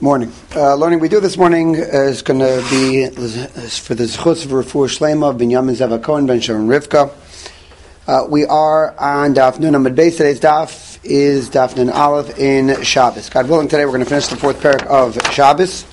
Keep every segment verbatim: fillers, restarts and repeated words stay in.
Morning. Uh, learning we do this morning is going to be is for the Zechus of Refuah Shlema of Binyamin Zeva Cohen Ben Sharon Rivka. Uh, we are on Daf Nun Amud Beis. Today's Daf is Daf Nun Aleph in Shabbos. God willing, today we're going to finish the fourth parak of Shabbos.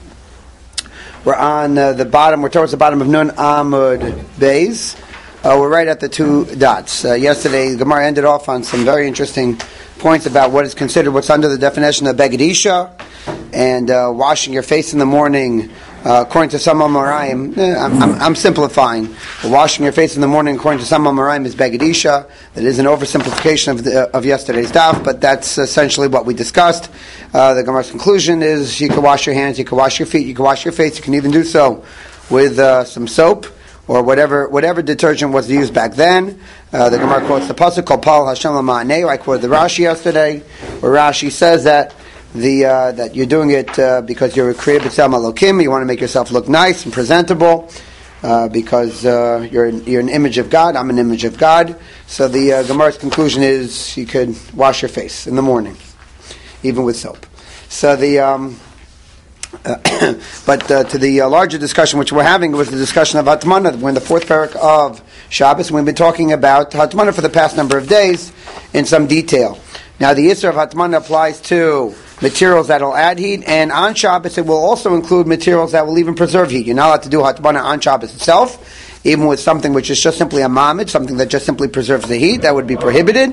We're on uh, the bottom. We're towards the bottom of Nun Amud Beis. Uh, we're right at the two dots. Uh, yesterday, Gemara ended off on some very interesting points about what is considered what's under the definition of Beged Isha and uh, washing your face in the morning. Uh, according to some Amoraim, eh, I'm, I'm, I'm simplifying. But washing your face in the morning, according to some Amoraim, is Beged Isha. That is an oversimplification of the, of yesterday's daf, but that's essentially what we discussed. Uh, the Gemara's conclusion is you can wash your hands, you can wash your feet, you can wash your face. You can even do so with uh, some soap or whatever whatever detergent was used back then. Uh, the Gemara quotes the pasuk called Paul Hashem L'Ma'anei. I quoted the Rashi yesterday, where Rashi says that the uh, that you're doing it uh, because you're a created b'tzelem Elokim. You want to make yourself look nice and presentable uh, because uh, you're you're an image of God. I'm an image of God. So the uh, Gemara's conclusion is you could wash your face in the morning, even with soap. So the um, Uh, but uh, to the uh, larger discussion which we're having was the discussion of Hatmana. We're in the fourth parak of Shabbos, and we've been talking about Hatmana for the past number of days in some detail. Now the Isser of Hatmana applies to materials that will add heat, and on Shabbos it will also include materials that will even preserve heat. You're not allowed to do Hatmana on Shabbos itself, even with something which is just simply a mamid, something that just simply preserves the heat. That would be prohibited.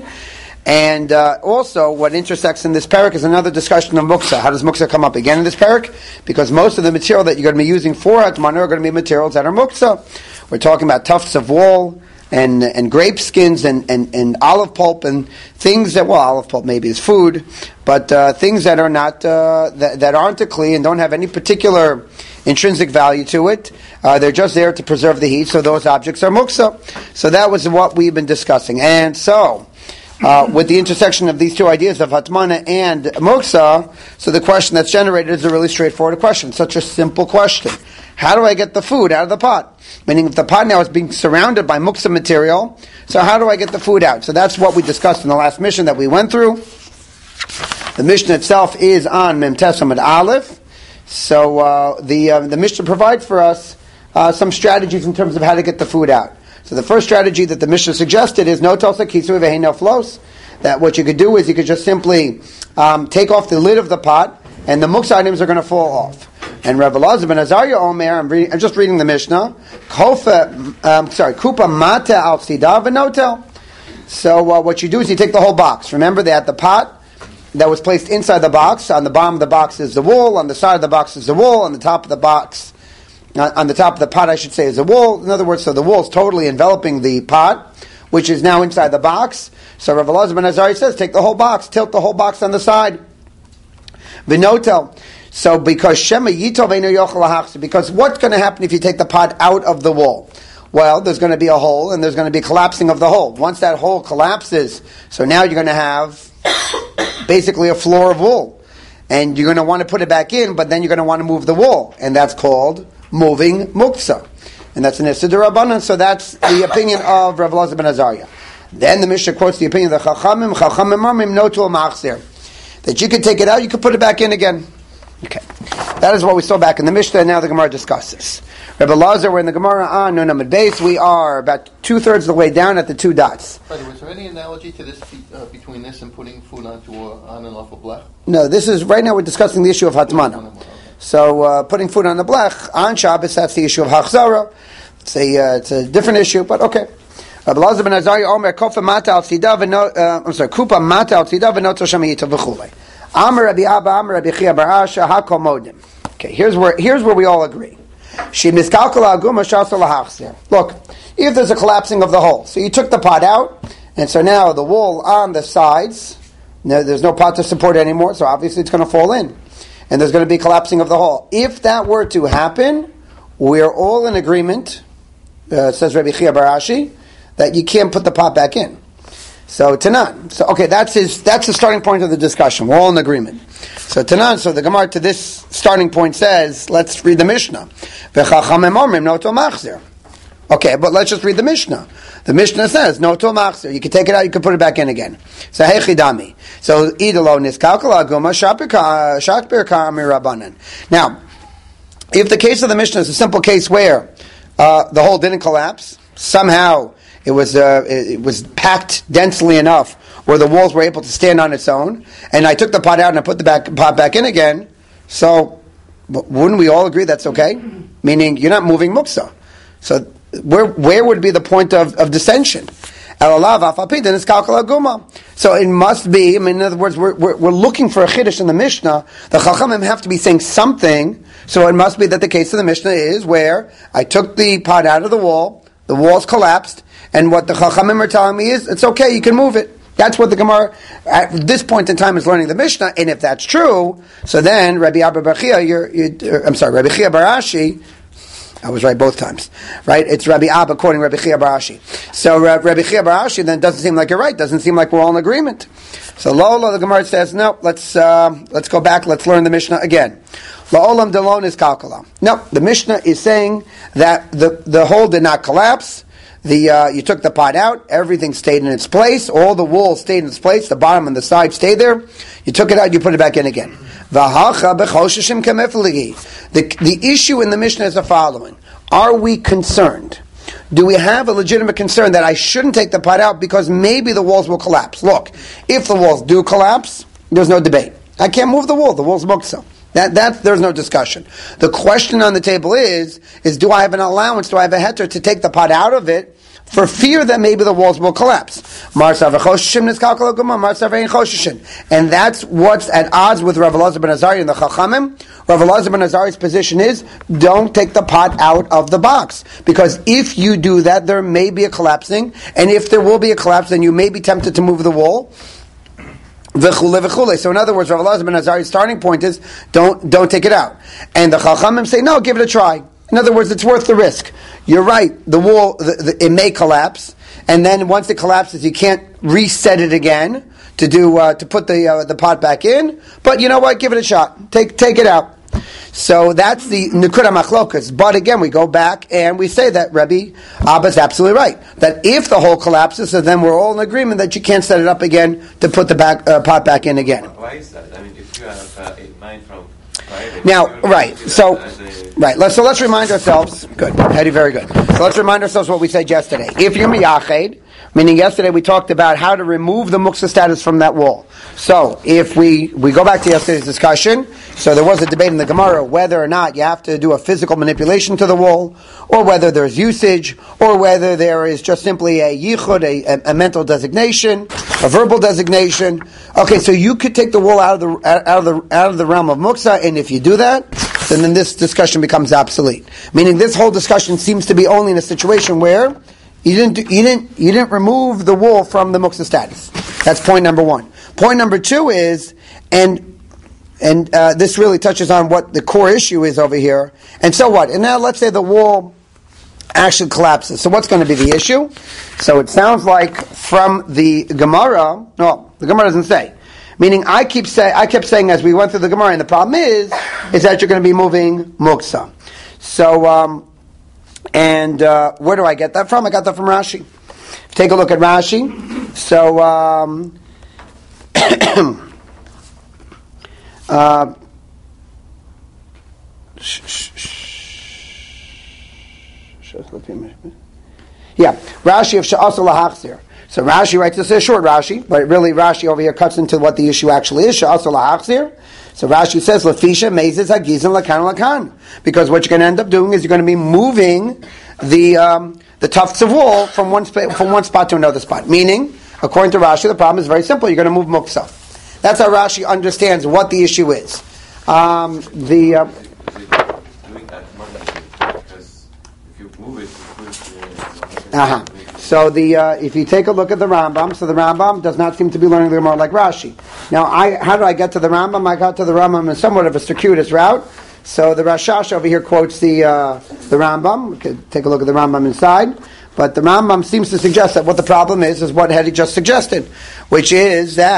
And uh, also, what intersects in this parak is another discussion of muksa. How does muksa come up again in this parak? Because most of the material that you're going to be using for hatmana are going to be materials that are muksa. We're talking about tufts of wool and and grape skins and, and, and olive pulp and things that, well, olive pulp maybe is food, but uh, things that are not uh, that, that aren't a kli and don't have any particular intrinsic value to it. Uh, they're just there to preserve the heat, so those objects are muksa. So that was what we've been discussing, and so. Uh, with the intersection of these two ideas of Hatmana and Muksa, so the question that's generated is a really straightforward question. Such a simple question. How do I get the food out of the pot? Meaning if the pot now is being surrounded by Muksa material, so how do I get the food out? So that's what we discussed in the last mission that we went through. The mission itself is on Mem Tes Amud Aleph. So uh, the, uh, the mission provides for us uh, some strategies in terms of how to get the food out. So the first strategy that the Mishnah suggested is no tosa kisu ve'hein no flos. That what you could do is you could just simply um, take off the lid of the pot, and the muksa items are going to fall off. And Rav Elazar ben Azariah Omer, I'm, reading, I'm just reading the Mishnah. Kofa, um, sorry, kupa mata al tzida v'notel. So uh, what you do is you take the whole box. Remember, they had the pot that was placed inside the box. On the bottom of the box is the wool. On the side of the box is the wool. On the top of the box. On the top of the pot, I should say, is a wool. In other words, so the wool is totally enveloping the pot, which is now inside the box. So Rav Elazar ben Azariah says, take the whole box, tilt the whole box on the side. V'notel. So because Shema Yitov Eino Yochel Lahachzir, because what's going to happen if you take the pot out of the wool? Well, there's going to be a hole, and there's going to be collapsing of the hole. Once that hole collapses, so now you're going to have basically a floor of wool. And you're going to want to put it back in, but then you're going to want to move the wool. And that's called moving muksa. And that's an Issa D'Rabbanan, so that's the opinion of Rav Elazar ben Azariah. Then the Mishnah quotes the opinion of the Chachamim, Chachamim Marmim Notul Machzir. That you could take it out, you could put it back in again. Okay. That is what we saw back in the Mishnah, and now the Gemara discusses. Rav Elazar, we're in the Gemara on Nun Amud Beis. We are about two-thirds of the way down at the two dots. By the way, is there any analogy to this uh, between this and putting food onto a, on and off a blech? No, this is, right now we're discussing the issue of Hatmana. So uh, putting food on the blech on Shabbos, that's the issue of Hachzara. It's a uh, it's a different issue, but okay. Rabbi Elazar ben Azariah Omer Kofa Mata Al Tzida v'no I'm sorry Kupa Mata Al Tzida v'no Tzol Shema Yitov v'chulei. Amar Rabbi Abba Amar Rabbi Chia Bar Asha Hakol Modim. Okay, here's where here's where we all agree. She miskalkala aguma shasol lahachzir. Look, if there's a collapsing of the hole, so you took the pot out, and so now the wool on the sides, no, there's no pot to support it anymore, so obviously it's going to fall in. And there's going to be collapsing of the hole. If that were to happen, we're all in agreement, uh, says Rabbi Chia Bar Ashi, that you can't put the pot back in. So Tanan. So okay, that's his. That's the starting point of the discussion. We're all in agreement. So Tanan. So the Gemara to this starting point says, let's read the Mishnah. Okay, but let's just read the Mishnah. The Mishnah says, no to machzir. You can take it out, you can put it back in again. So, hechidami. So, idalo niskalkal aguma shakbir kami rabbanan. Now, if the case of the Mishnah is a simple case where uh, the hole didn't collapse, somehow it was uh, it, it was packed densely enough where the walls were able to stand on its own, and I took the pot out and I put the back, pot back in again, so wouldn't we all agree that's okay? Meaning, you're not moving muksa. So, where where would be the point of, of dissension? So it must be, I mean, in other words, we're, we're, we're looking for a chiddush in the Mishnah. The Chachamim have to be saying something, so it must be that the case of the Mishnah is where I took the pot out of the wall, the walls collapsed, and what the Chachamim are telling me is, it's okay, you can move it. That's what the Gemara at this point in time is learning the Mishnah, and if that's true, so then Rabbi Abba Bar Chia, you're, you're, I'm sorry, Rabbi Chia Bar Ashi, I was right both times, right? It's Rabbi Abba quoting Rabbi Chia Bar Ashi. So uh, Rabbi Chia Bar Ashi then doesn't seem like you're right, doesn't seem like we're all in agreement. So Lola, the Gemara says, no, let's uh, let's go back, let's learn the Mishnah again. La'olam delon is kalkala. No, the Mishnah is saying that the, the hole did not collapse. The uh, you took the pot out, everything stayed in its place, all the walls stayed in its place, the bottom and the side stayed there. You took it out, you put it back in again. The, the issue in the Mishnah is the following. Are we concerned? Do we have a legitimate concern that I shouldn't take the pot out because maybe the walls will collapse? Look, if the walls do collapse, there's no debate. I can't move the wall, the wall's muktzah. That, that, there's no discussion. The question on the table is, is do I have an allowance, do I have a heter to take the pot out of it for fear that maybe the walls will collapse? And that's what's at odds with Rav Elazar ben Azariah and the Chachamim. Rav Elazar ben Azariah's position is, don't take the pot out of the box. Because if you do that, there may be a collapsing, and if there will be a collapse, then you may be tempted to move the wall. So in other words, Rav Elazar ben Azariah's starting point is, don't don't take it out. And the Chachamim say, no, give it a try. In other words, it's worth the risk. You're right, the wall, the, the, it may collapse, and then once it collapses, you can't reset it again to do uh, to put the uh, the pot back in. But you know what? Give it a shot. Take take it out. So that's the Nekuda Machlokas. But again, we go back and we say that Rabbi Abba is absolutely right. That if the hole collapses, so then we're all in agreement that you can't set it up again to put the back, uh, pot back in again. Why is that? I mean, if you have uh, a mind from right, now, right? So, right. Let's so let's remind ourselves. Good, Eddie, very good. So let's remind ourselves what we said yesterday. If you're miyached, meaning yesterday we talked about how to remove the muksa status from that wall. So if we, we go back to yesterday's discussion, so there was a debate in the Gemara whether or not you have to do a physical manipulation to the wall, or whether there's usage, or whether there is just simply a yichud, a, a, a mental designation, a verbal designation. Okay, so you could take the wall out of the out of the out of the realm of muksa, and if you do that, then, then this discussion becomes obsolete. Meaning this whole discussion seems to be only in a situation where You didn't, do, you didn't, you didn't remove the wall from the muksa status. That's point number one. Point number two is, and and uh, this really touches on what the core issue is over here. And so what? And now let's say the wall actually collapses. So what's going to be the issue? So it sounds like from the Gemara. No, the Gemara doesn't say. Meaning, I keep say, I kept saying as we went through the Gemara, and the problem is, is that you're going to be moving muksa. So. Um, And uh, where do I get that from? I got that from Rashi. Take a look at Rashi. So, um, uh, yeah, Rashi of Sha'asa Lahachzir. So Rashi writes, this is a short Rashi, but really Rashi over here cuts into what the issue actually is. Sha'asa Lahachzir. So Rashi says, Lafisha mezes hagizim lakan lakan. Because what you're going to end up doing is you're going to be moving the um, the tufts of wool from one sp- from one spot to another spot. Meaning, according to Rashi, the problem is very simple. You're going to move muksa. That's how Rashi understands what the issue is. Um, the uh, doing that because if you move it, it will, uh, uh-huh. So the uh, if you take a look at the Rambam, so the Rambam does not seem to be learning the Gemara like Rashi. Now, I how did I get to the Rambam? I got to the Rambam in somewhat of a circuitous route. So the Rashash over here quotes the uh, the Rambam. We could take a look at the Rambam inside. But the Rambam seems to suggest that what the problem is is what Hedi just suggested, which is that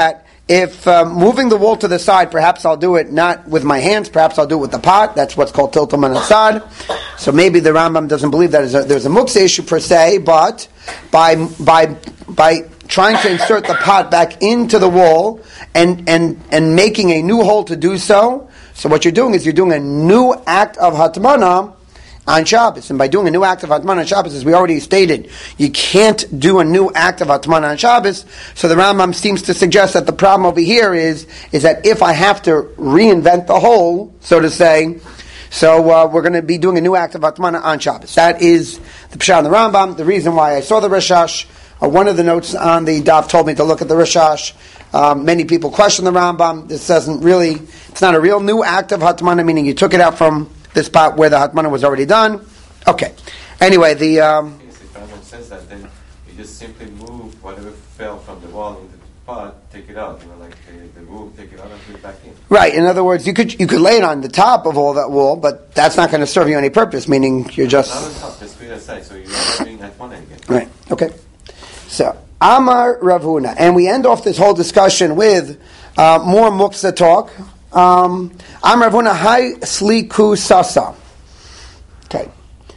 If uh, moving the wall to the side, perhaps I'll do it not with my hands, perhaps I'll do it with the pot. That's what's called tiltum and asad. So maybe the Rambam doesn't believe that a, there's a muksa issue per se, but by by by trying to insert the pot back into the wall and and and making a new hole to do so, so what you're doing is you're doing a new act of hatmana on Shabbos. And by doing a new act of Hatman on Shabbos, as we already stated, you can't do a new act of Hatman on Shabbos. So the Rambam seems to suggest that the problem over here is, is that if I have to reinvent the whole, so to say, so uh, we're going to be doing a new act of Hatman on Shabbos. That is the Pshat in the Rambam. The reason why I saw the Rashash, uh, one of the notes on the daf told me to look at the Rashash. Um, many people question the Rambam. This doesn't really, it's not a real new act of Hatman, meaning you took it out from this spot where the hatmana was already done. Okay. Anyway, the um, if Rambam says that, then you just simply move whatever fell from the wall into the pot, take it out. You know, like the, the move, take it out and put it back in. Right. In other words, you could you could lay it on the top of all that wall, but that's not going to serve you any purpose. Meaning you're just not on top. Just put it aside, so you're not doing hatmana again. Right. Okay. So Amar Rav Huna, and we end off this whole discussion with uh, more muksa talk. Um, Amar Rav Huna Hai Sliku Sasa. Okay.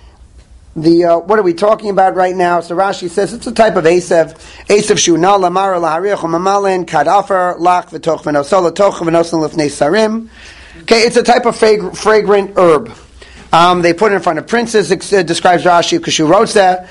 The uh, what are we talking about right now? So Rashi says it's a type of Esav. Esav Shuna Lamar Lahariach Mamalin Kadafer Lach V'Toch V'Nosol Toch V'Noson Lifnei Sarim. Okay, it's a type of frag- fragrant herb. Um, they put it in front of princes. It uh, describes Rashi Kashu wrote that.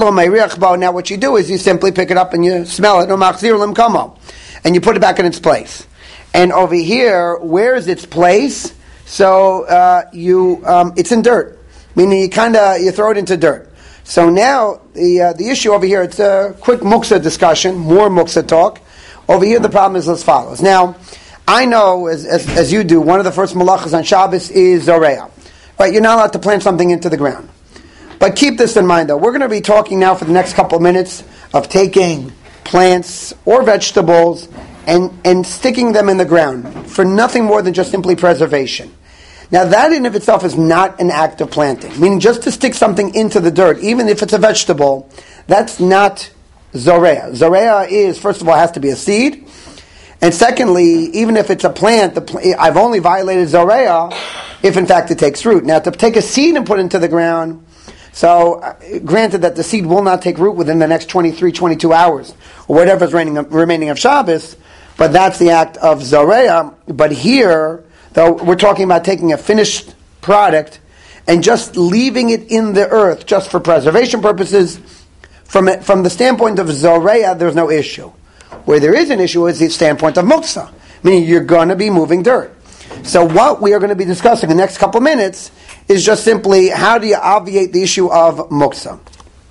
Now what you do is you simply pick it up and you smell it. No machzir lim kamo, and you put it back in its place. And over here, where is its place? So uh, you, um, it's in dirt, meaning you kind of you throw it into dirt. So now the uh, the issue over here, it's a quick muksa discussion, more muksa talk. Over here, the problem is as follows. Now, I know as as, as you do, one of the first malachas on Shabbos is zoreah. Right, you're not allowed to plant something into the ground. But keep this in mind, though. We're going to be talking now for the next couple of minutes of taking plants or vegetables and, and sticking them in the ground for nothing more than just simply preservation. Now that in of itself is not an act of planting. Meaning just to stick something into the dirt, even if it's a vegetable, that's not zoreah. Zoreah is, first of all, it has to be a seed. And secondly, even if it's a plant, the pl- I've only violated zoreah if in fact it takes root. Now to take a seed and put it into the ground, so uh, granted that the seed will not take root within the next twenty-three, twenty-two hours, or whatever is remaining of, remaining of Shabbos, but that's the act of zoreah. But here, though, we're talking about taking a finished product and just leaving it in the earth just for preservation purposes. From it, from the standpoint of zoreah, there's no issue. Where there is an issue is the standpoint of muksa, meaning you're going to be moving dirt. So what we are going to be discussing in the next couple of minutes is just simply how do you obviate the issue of muksa.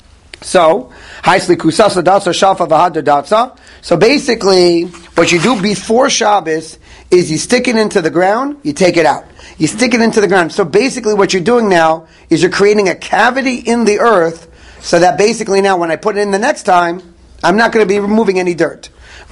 So, so basically, what you do before Shabbos is you stick it into the ground, you take it out. You stick it into the ground. So basically what you're doing now is you're creating a cavity in the earth so that basically now when I put it in the next time, I'm not going to be removing any dirt.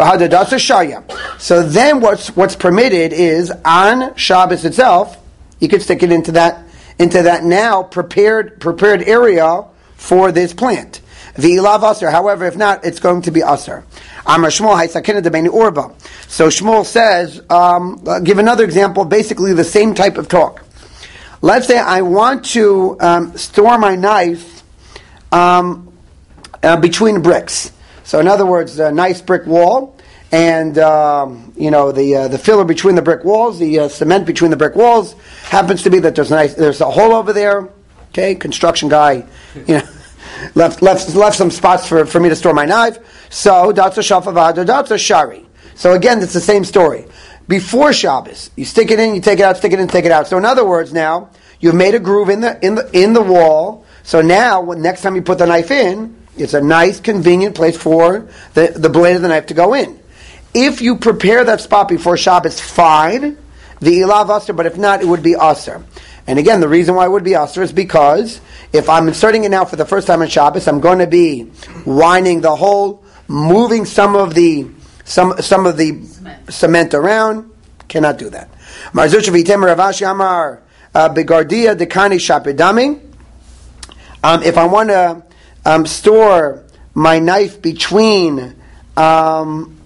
So then what's what's permitted is on Shabbos itself, you could stick it into that into that now prepared prepared area for this plant. V'ilav aser. However, if not, it's going to be aser. Amar Shmuel haisakina debeini urba. So Shmuel says, um, I'll give another example, basically the same type of talk. Let's say I want to um, store my knife um, uh, between bricks. So in other words, a nice brick wall, and um, you know the uh, the filler between the brick walls, the uh, cement between the brick walls happens to be that there's a nice there's a hole over there. Okay, construction guy, you know, left left left some spots for, for me to store my knife. So datsa shafavad, datsa shari. So again, it's the same story. Before Shabbos, you stick it in, you take it out, stick it in, take it out. So in other words, now you've made a groove in the in the in the wall. So now, when next time you put the knife in, it's a nice, convenient place for the, the blade of the knife to go in. If you prepare that spot before Shabbos, fine, the ilav aser, but if not, it would be aser. And again, the reason why it would be aser is because if I'm inserting it now for the first time on Shabbos, I'm going to be winding the hole, moving some of the some some of the cement, cement around. Cannot do that. Marzuch v'item Ravashi Amar begardia dekani shapidami. If I want to Um, store my knife between um,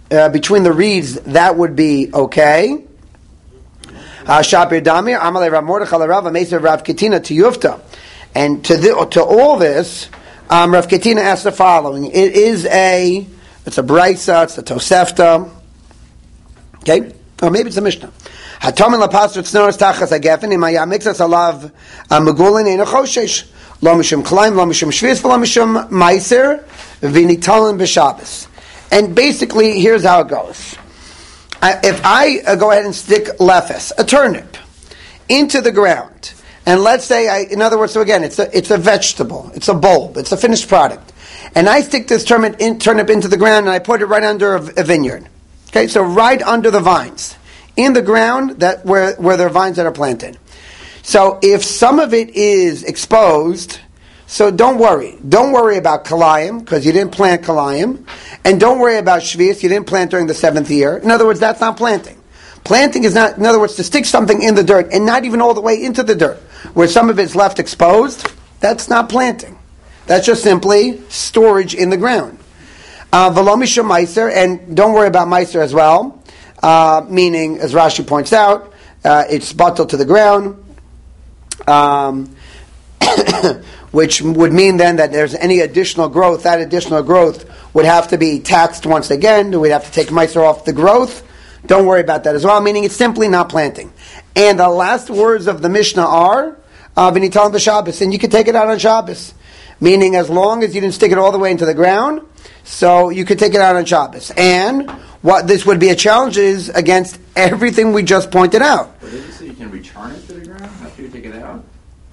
uh, between the reeds, that would be okay. Shapir Damir, Amalei Rav Mordechai Rav Ameser Rav Ketina to Yufta. And to the, to all this, um, Rav Ketina asked the following. It is a, it's a Braisa, it's a Tosefta. Okay? Or maybe it's a Mishnah. Hatomin lapasr tznoros tachas hagefen imaya mixas alav megulin ein achoshesh lo mishum klaim lo mishum shvius lo mishum meiser v'nitalin b'Shabbos. And basically, here's how it goes. I, if I uh, go ahead and stick lefes, a turnip, into the ground, and let's say, I, in other words, so again, it's a it's a vegetable, it's a bulb, it's a finished product, and I stick this turnip, in, turnip into the ground and I put it right under a, a vineyard. Okay, so right under the vines, in the ground that where where there are vines that are planted. So if some of it is exposed, so don't worry. Don't worry about kalayim, because you didn't plant kalayim. And don't worry about shvius, you didn't plant during the seventh year. In other words, that's not planting. Planting is not, in other words, to stick something in the dirt, and not even all the way into the dirt, where some of it's left exposed, that's not planting. That's just simply storage in the ground. Velomishum meiser, and don't worry about meiser as well, uh, meaning, as Rashi points out, uh, it's bottled to the ground, um, which would mean then that there's any additional growth, that additional growth would have to be taxed once again. We'd have to take meiser off the growth. Don't worry about that as well, meaning it's simply not planting. And the last words of the Mishnah are, v'nitalin b'Shabbos, and you can take it out on Shabbos. Meaning as long as you didn't stick it all the way into the ground, so you could take it out on Shabbos. And what this would be a challenge is against everything we just pointed out. But did you say you can return it to the ground after you take it out?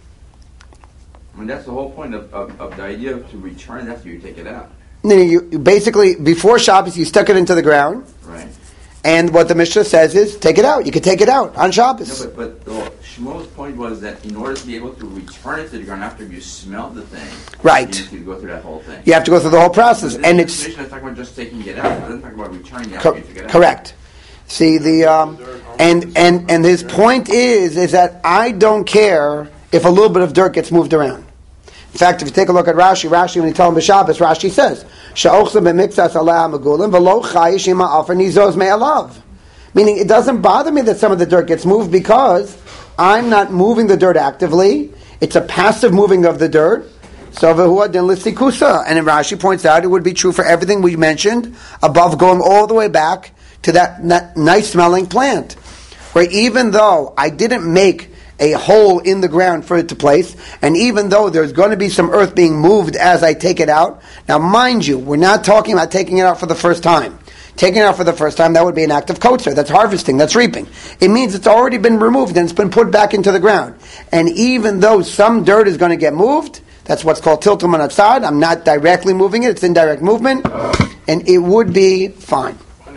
I mean, that's the whole point of, of, of the idea of to return it after you take it out. You, you basically, before Shabbos, you stuck it into the ground. Right. And what the Mishnah says is, take it out. You can take it out on Shabbos. No, but, but well, Shmuel's point was that in order to be able to return it to the ground after you smelled the thing, right, you have to go through that whole thing. You have to go through the whole process. So and it's Mishnah is talking about just taking it out. It doesn't talk about returning it after co- you take it out. Correct. See, the um, and, and, and his point is, is that I don't care if a little bit of dirt gets moved around. In fact, if you take a look at Rashi, Rashi when he tells him b'Shabbos, Rashi says, "Sha'ochsa b'miktsas aleh ha'megulim v'lo chayish ima afer nizos me'alav." Meaning, it doesn't bother me that some of the dirt gets moved because I'm not moving the dirt actively. It's a passive moving of the dirt. So v'huah din l'sikusa, and Rashi points out it would be true for everything we mentioned above, going all the way back to that, that nice smelling plant, where even though I didn't make a hole in the ground for it to place, and even though there's going to be some earth being moved as I take it out. Now, mind you, we're not talking about taking it out for the first time. Taking it out for the first time, that would be an act of kotzer. That's harvesting, that's reaping. It means it's already been removed and it's been put back into the ground. And even though some dirt is going to get moved, that's what's called tiltum anatzad. I'm not directly moving it, it's indirect movement, and it would be fine.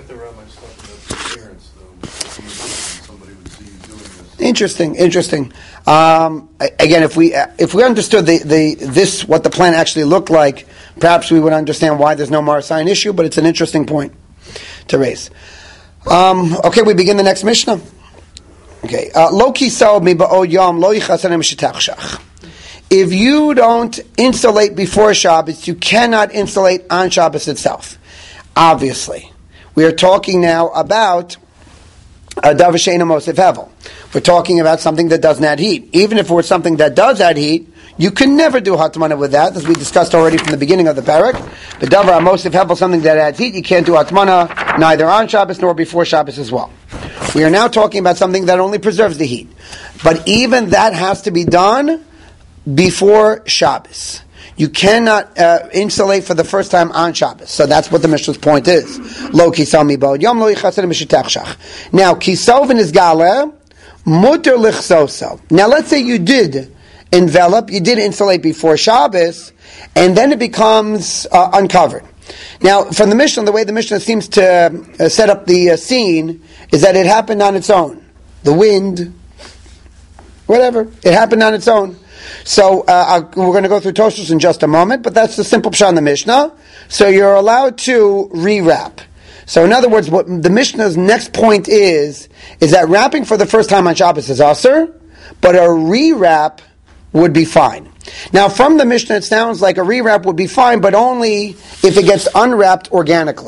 Interesting, interesting. Um, again, if we if we understood the, the this what the plant actually looked like, perhaps we would understand why there's no Marasayan issue. But it's an interesting point to raise. Um, okay, we begin the next Mishnah. Okay, lo kisau mi ba'od yom lo yichasanem shetachshach. If you don't insulate before Shabbos, you cannot insulate on Shabbos itself. Obviously, we are talking now about a davar she'eino mosif hevel. We're talking about something that doesn't add heat. Even if it were something that does add heat, you can never do hatmana with that, as we discussed already from the beginning of the parak. The davar mosif hevel, something that adds heat, you can't do hatmana neither on Shabbos nor before Shabbos as well. We are now talking about something that only preserves the heat. But even that has to be done before Shabbos. You cannot uh, insulate for the first time on Shabbos. So that's what the Mishnah's point is. Lo kisau mi ba'od yom lo yichasanem shetachshach. Now, kisau v'nizgala muter lichsoso. Now, let's say you did envelop, you did insulate before Shabbos, and then it becomes uh, uncovered. Now, from the Mishnah, the way the Mishnah seems to uh, set up the uh, scene is that it happened on its own. The wind, whatever, it happened on its own. So uh, we're going to go through Tosfos in just a moment, but that's the simple pshat in the Mishnah. So you're allowed to re-wrap. So in other words, what the Mishnah's next point is, is that wrapping for the first time on Shabbos is asur, but a re-wrap would be fine. Now from the Mishnah it sounds like a re-wrap would be fine, but only if it gets unwrapped organically.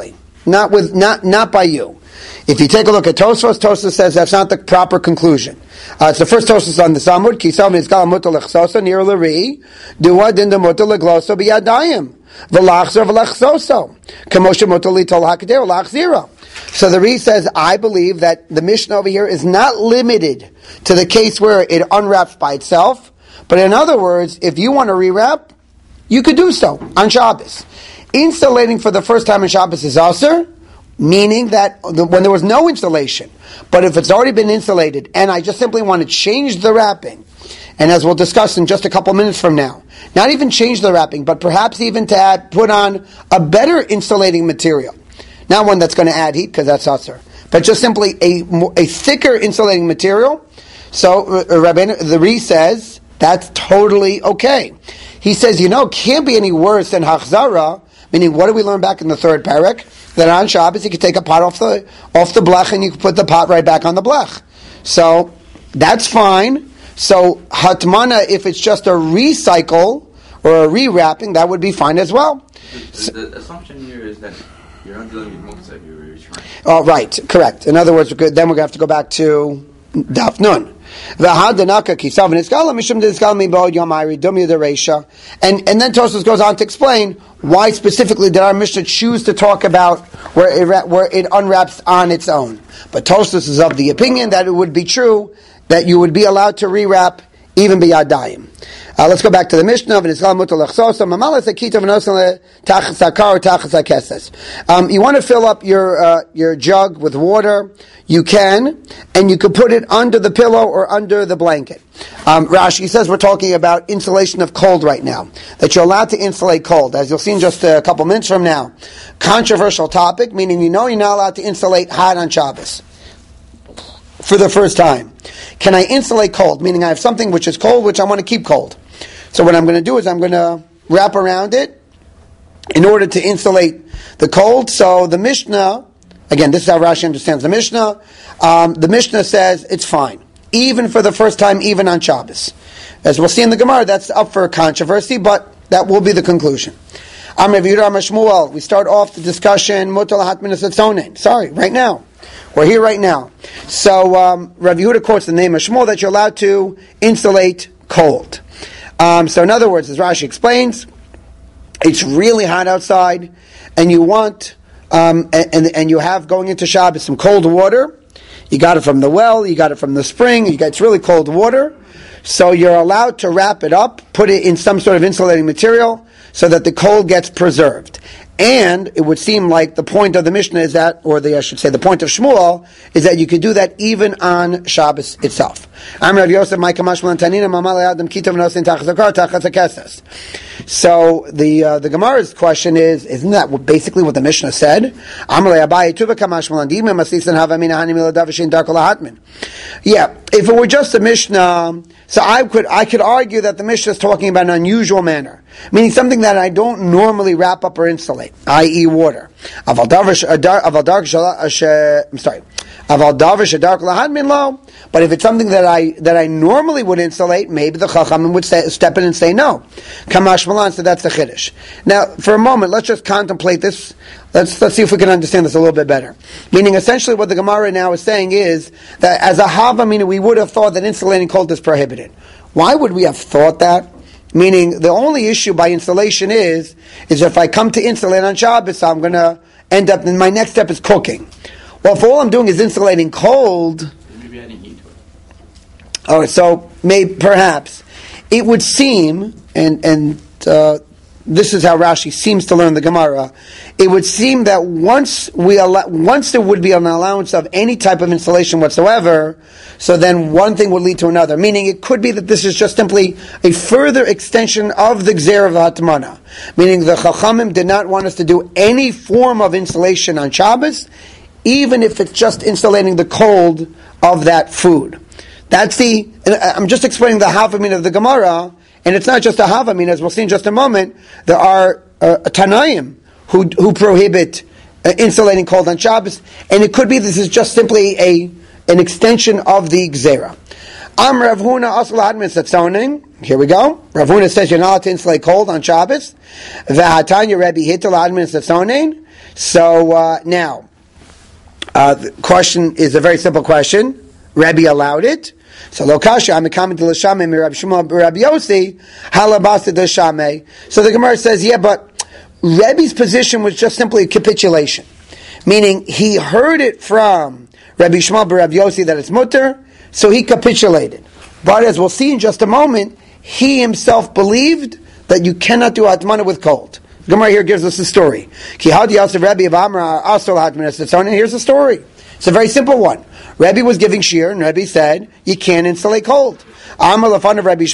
not with not not by you. If you take a look at Tosfos, Tosfos says that's not the proper conclusion. Uh, it's the first Tosfos on the Samud. Kisav nizgal mutal lechsosa near l'ri. Duwa din the mutal legloso biyadayim. V'lachzer v'lechsoso. Kamosha mutal litol hakadeh v'lachzira. So the Ri says, I believe that the Mishnah over here is not limited to the case where it unwraps by itself. But in other words, if you want to rewrap, you could do so on Shabbos. Insulating for the first time on Shabbos is Aser, meaning that when there was no insulation, but if it's already been insulated, and I just simply want to change the wrapping, and as we'll discuss in just a couple minutes from now, not even change the wrapping, but perhaps even to add, put on a better insulating material. Not one that's going to add heat, because that's Aser, but just simply a, a thicker insulating material. So uh, Rabbeinu, the Ri says, that's totally okay. He says, you know, it can't be any worse than Hachzara, meaning what do we learn back in the third parak? That on Shabbos you could take a pot off the off the blech and you could put the pot right back on the blech. So that's fine. So Hatmana, if it's just a recycle or a rewrapping, that would be fine as well. The, so, the assumption here is that you're not dealing with muktzah, you're returning. Oh, right, correct. In other words, then we're going to have to go back to Daf Nun. And and then Tosfos goes on to explain why specifically did our Mishnah choose to talk about where it, where it unwraps on its own. But Tosfos is of the opinion that it would be true that you would be allowed to rewrap even biyadayim. Uh, let's go back to the Mishnah. Um, you want to fill up your uh, your jug with water, you can, and you could put it under the pillow or under the blanket. Um, Rashi says we're talking about insulation of cold right now, that you're allowed to insulate cold, as you'll see in just a couple minutes from now. Controversial topic, meaning you know you're not allowed to insulate hot on Shabbos for the first time. Can I insulate cold? Meaning I have something which is cold, which I want to keep cold. So what I'm going to do is I'm going to wrap around it in order to insulate the cold. So the Mishnah, again, this is how Rashi understands the Mishnah. Um, the Mishnah says it's fine, even for the first time, even on Shabbos. As we'll see in the Gemara, that's up for controversy, but that will be the conclusion. Am Rav Yehuda Amar Shmuel. We start off the discussion. Mutal lahat minas hatzonen. Sorry, right now. We're here right now. So um, Rav Yehuda quotes the name of Shmuel that you're allowed to insulate cold. Um, so in other words, as Rashi explains, it's really hot outside, and you want, um, and, and and you have going into Shabbos some cold water. You got it from the well, you got it from the spring. You got it's really cold water, so you're allowed to wrap it up, put it in some sort of insulating material, so that the cold gets preserved. And it would seem like the point of the Mishnah is that, or the, I should say, the point of Shmuel is that you could do that even on Shabbos itself. So the uh, the Gemara's question is, isn't that basically what the Mishnah said? Yeah, if it were just a Mishnah, so I could I could argue that the Mishnah is talking about an unusual manner, meaning something that I don't normally wrap up or insulate, that is water. I'm sorry. But if it's something that I that I normally would insulate, maybe the Chachamim would say, step in and say no. Kamash Malan, so that's the Chiddush. Now, for a moment, let's just contemplate this. Let's let's see if we can understand this a little bit better. Meaning, essentially, what the Gemara now is saying is that as a Hava, meaning we would have thought that insulating cold is prohibited. Why would we have thought that? Meaning, the only issue by insulation is is if I come to insulate on Shabbos, I'm going to end up. And my next step is cooking. Well, if all I'm doing is insulating cold, maybe adding heat to it. Oh, so maybe perhaps it would seem, and and uh, this is how Rashi seems to learn the Gemara. It would seem that once we allow, once there would be an allowance of any type of insulation whatsoever, so then one thing would lead to another. Meaning, it could be that this is just simply a further extension of the Gzeira of Hatmana. Meaning, the Chachamim did not want us to do any form of insulation on Shabbos, even if it's just insulating the cold of that food. That's the, I'm just explaining the Havamin of the Gemara, and it's not just a Havamin, as we'll see in just a moment. There are uh, Tanaim who who prohibit uh, insulating cold on Shabbos, and it could be this is just simply a an extension of the Gzeira. Am Rav Huna asur lahad min hatzonen. Here we go. Rav Huna says you're not allowed to insulate cold on Shabbos. V'hatanya Rebbe hit lahad min hatzonen. So uh, now, uh, the question is a very simple question. Rebbe allowed it. So Lokasha, I'm coming to Lashame, Rabbi Shmuel, Rabbi Yossi, Halabasta Dashame. So the Gemara says, yeah, but Rebbe's position was just simply a capitulation. Meaning, he heard it from Rabbi Shmuel, Rabbi Yossi that it's mutter, so he capitulated. But as we'll see in just a moment, he himself believed that you cannot do Atmana with cold. The Gemara here gives us a story. And here's the story. It's a very simple one. Rebbe was giving shir, and Rebbe said, you can't insulate cold. And so now Rabbi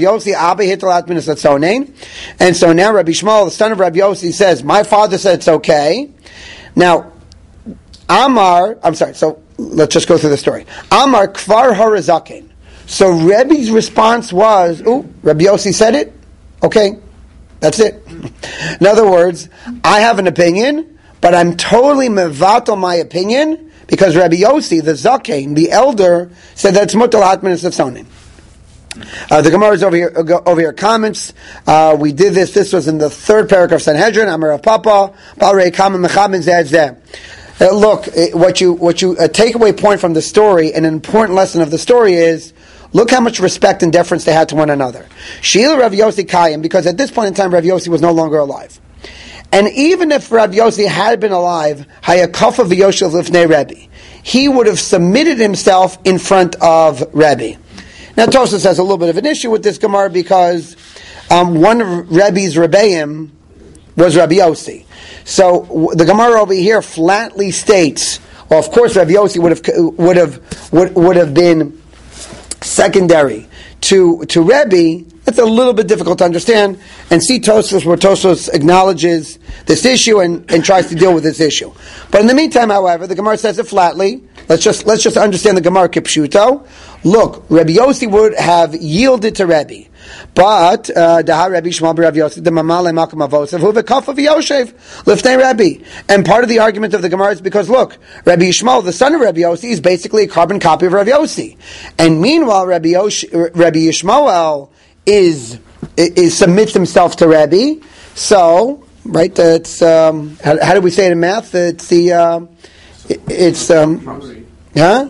Shmuel, the son of Rabbi Yossi, says, my father said it's okay. Now, Amar, I'm sorry, so let's just go through the story. Amar kvar harazaken. So Rebbe's response was, oh, Rabbi Yossi said it? Okay, that's it. In other words, I have an opinion, but I'm totally mevatel my opinion, because Rabbi Yossi, the Zaken, the elder, said that's mutal hatman esatzonim. Uh, the Gemara is over here. Uh, over here, comments. Uh, we did this. This was in the third paragraph of Sanhedrin. Amar of Papa. Balrei Kamen Mechaben Zeh. Look, it, what you what you a takeaway point from the story, an important lesson of the story is, look how much respect and deference they had to one another. Sheil Rav Yossi Kayim, because at this point in time, Rav Yossi was no longer alive. And even if Rav Yossi had been alive, Hayakafa v'Yoshev lifnei Rebbe, he would have submitted himself in front of Rebbe. Now Tosfos has a little bit of an issue with this Gemara because um, one of Rebbe's Rebbeim was Rabbi Yossi. So w- the Gemara over here flatly states, well, of course Rabbi Yossi would have would have would, would have been secondary to to Rebbe. That's a little bit difficult to understand. And see Tosfos where Tosfos acknowledges this issue and, and tries to deal with this issue. But in the meantime, however, the Gemara says it flatly. Let's just let's just understand the Gemara kipshuto. Look, Rabbi Yossi would have yielded to Rebbe, but Dahar Rabbi Shmuel Rabbi Yossi the Mamale Malkam Avosav who v'Kafa v'Yoshev liftei Rebbe. And part of the argument of the Gemara is because look, Rabbi Yishmael, the son of Rabbi Yossi, is basically a carbon copy of Rabbi Yossi, and meanwhile Rabbi Yosh, Rabbi Yishmael is, is submits himself to Rebbe. So right, it's um, how, how do we say it in math? It's the uh, it, it's um, huh.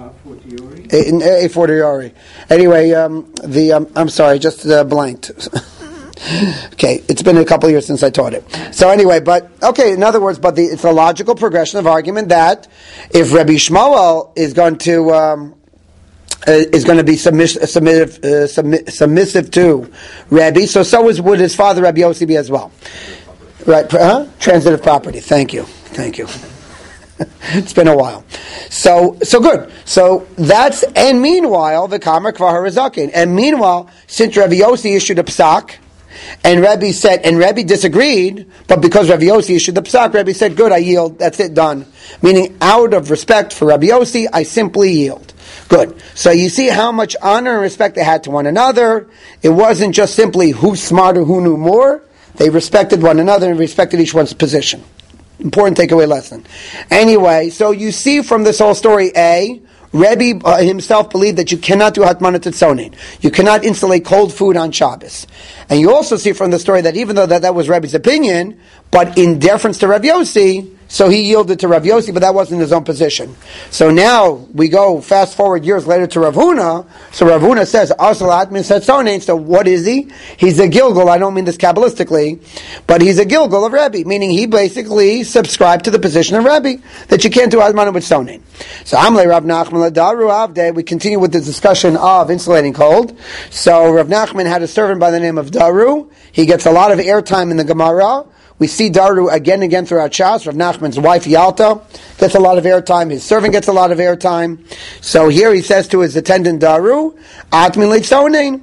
In a fortiori. Anyway, um, the um, I'm sorry, just uh, blanked. Okay, it's been a couple of years since I taught it. So anyway, but okay. In other words, but the, it's a logical progression of argument that if Rabbi Shmuel is going to um, uh, is going to be submiss- submissive uh, submi- submissive to Rabbi, so so is would his father Rabbi Yossi be as well. Right? Huh? Transitive property. Thank you. Thank you. It's been a while. So, so good. So that's, and meanwhile, the Kamar Kvar Harazakin. And meanwhile, since Rabbi Yossi issued a psak, and Rabbi said, and Rabbi disagreed, but because Rabbi Yossi issued the psak, Rabbi said, good, I yield, that's it, done. Meaning, out of respect for Rabbi Yossi, I simply yield. Good. So you see how much honor and respect they had to one another. It wasn't just simply who's smarter, who knew more. They respected one another and respected each one's position. Important takeaway lesson. Anyway, so you see from this whole story, A, Rebbe uh, himself believed that you cannot do hatmanat tzoneh. You cannot insulate cold food on Shabbos. And you also see from the story that even though that, that was Rebbe's opinion, but in deference to Rav Yossi, so he yielded to Rav Yossi, but that wasn't his own position. So now we go fast forward years later to Rav Huna. So Rav Huna says, Asal Atmin Setzonein. So what is he? He's a Gilgal. I don't mean this Kabbalistically, but he's a Gilgal of Rebbe, meaning he basically subscribed to the position of Rebbe that you can't do Atman with Sonein. So Amle Rav Nachman Ladaru Avde. We continue with the discussion of insulating cold. So Rav Nachman had a servant by the name of Daru. He gets a lot of airtime in the Gemara. We see Daru again and again throughout Shas. Rav Nachman's wife Yalta gets a lot of airtime. His servant gets a lot of airtime. So here he says to his attendant Daru, Atmin leitzonein.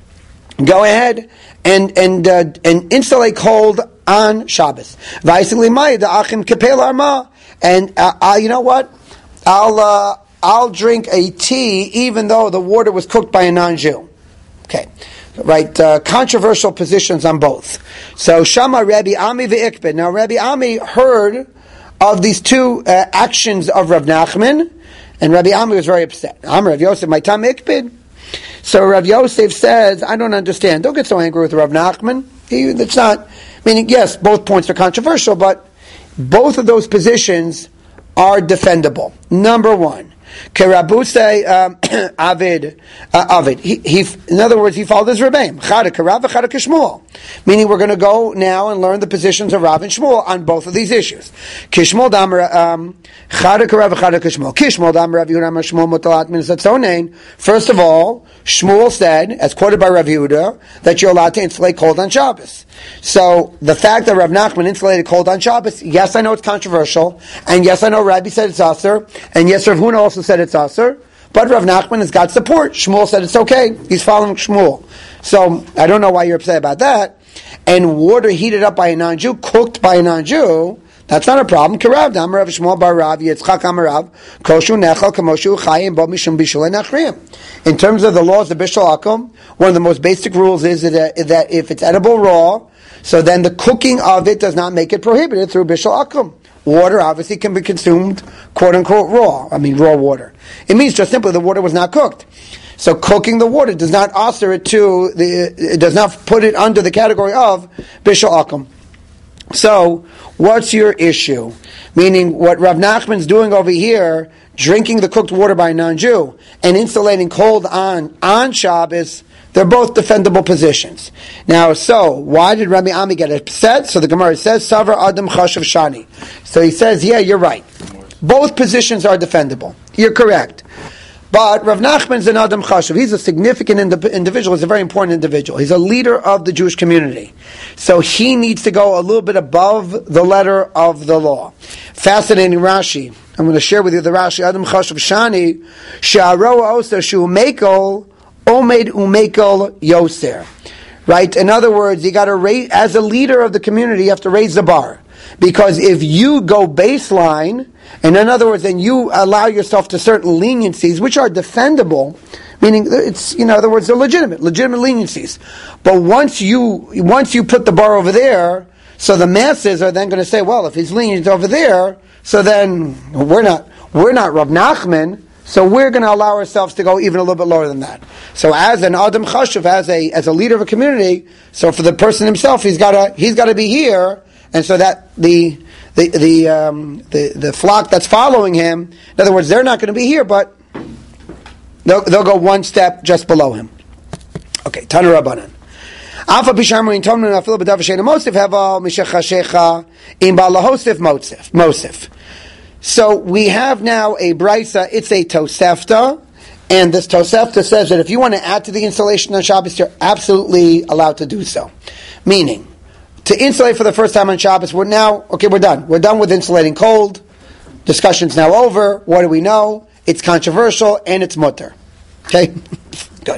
Go ahead and and uh, and insulate cold on Shabbos. V'aising limay da'achim kepel arma. And uh, uh, you know what? I'll uh, I'll drink a tea even though the water was cooked by a non-Jew. Okay. Right, uh, controversial positions on both. So Shama Rabbi Ami ve'ikbid. Now Rabbi Ami heard of these two uh, actions of Rav Nachman, and Rabbi Ami was very upset. Am Rav Yosef, my tam ikbid. So Rav Yosef says, I don't understand. Don't get so angry with Rav Nachman. He, it's not, meaning yes, both points are controversial, but both of those positions are defendable. Number one, Kerabuse um, Avid uh, Avid. He, he, in other words, he followed his Rebbeim. Chada Kerav, Chada Kishmuel. Meaning, we're going to go now and learn the positions of Rav and Shmuel on both of these issues. Kishmuel Damar um, Chada Kerav, Chada Kishmuel. Kishmuel Damar Rav Yehuda Shmuel Mutalat Min Zatzonein. First of all, Shmuel said, as quoted by Rav Yehuda, that you're allowed to insulate cold on Shabbos. So the fact that Rav Nachman insulated cold on Shabbos, yes, I know it's controversial, and yes, I know Rabbi said it's aser, and yes, Rav Huna also said it's aser, but Rav Nachman has got support. Shmuel said it's okay. He's following Shmuel. So I don't know why you're upset about that. And water heated up by a non-Jew, cooked by a non-Jew, that's not a problem. Kerav Damar Rav Shmuel bar Rav Yitzchak Amarav Koshu Nechal Kamoshu Chayim Bo Mishum Bishul Nachriyim. In terms of the laws of Bishul Akum, one of the most basic rules is that, that if it's edible raw, so then the cooking of it does not make it prohibited through Bishul Akum. Water obviously can be consumed, quote unquote, raw. I mean, raw water. It means just simply the water was not cooked. So cooking the water does not usher it to the, it does not put it under the category of Bishul Akum. So, what's your issue? Meaning, what Rav Nachman's doing over here, drinking the cooked water by a non-Jew, and insulating cold on, on Shabbos, they're both defendable positions. Now, so, why did Rabbi Ami get upset? So the Gemara says, Savra Adam Chashav Shani. So he says, yeah, you're right. Both positions are defendable. You're correct. But Rav Nachman's an Adam Chashav. He's a significant indi- individual. He's a very important individual. He's a leader of the Jewish community. So he needs to go a little bit above the letter of the law. Fascinating Rashi. I'm going to share with you the Rashi. Adam Chashav Shani. She'aroa osa shu'umekel omed umekel yoser. Right? In other words, you got to raise, as a leader of the community, you have to raise the bar. Because if you go baseline, and in other words, then you allow yourself to certain leniencies, which are defendable, meaning it's, you know, in other words, they're legitimate, legitimate leniencies. But once you, once you put the bar over there, so the masses are then going to say, well, if he's lenient over there, so then we're not, we're not Rav Nachman, so we're going to allow ourselves to go even a little bit lower than that. So as an Adam Chashav, as a, as a leader of a community, so for the person himself, he's got to, he's got to be here. And so that the the the, um, the the flock that's following him, in other words, they're not going to be here, but they'll, they'll go one step just below him. Okay, Tanu Rabbanan. Alpha Bishamrin Tomnu Nafil B'Dav Sheina Mosif Heval Mishecha Shecha Im Balahosif Mosif Mosif. So we have now a brisa. It's a Tosefta, and this Tosefta says that if you want to add to the installation on Shabbos, you're absolutely allowed to do so. Meaning, to insulate for the first time on Shabbos, we're now, okay, we're done. We're done with insulating cold. Discussion's now over. What do we know? It's controversial and it's mutter. Okay? Good.